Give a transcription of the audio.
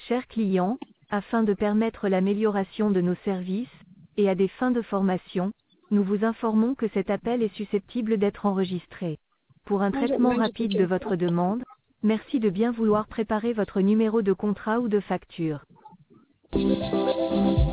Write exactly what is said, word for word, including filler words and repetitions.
Chers clients, afin de permettre l'amélioration de nos services, et à des fins de formation, nous vous informons que cet appel est susceptible d'être enregistré. Pour un Moi, j'ai- traitement moi, j'ai rapide de fait ça. votre demande, merci de bien vouloir préparer votre numéro de contrat ou de facture.